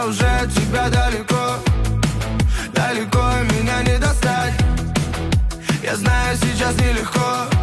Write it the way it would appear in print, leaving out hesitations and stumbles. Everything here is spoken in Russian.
уже от тебя далеко. Далеко, меня не достать. Я знаю, сейчас нелегко.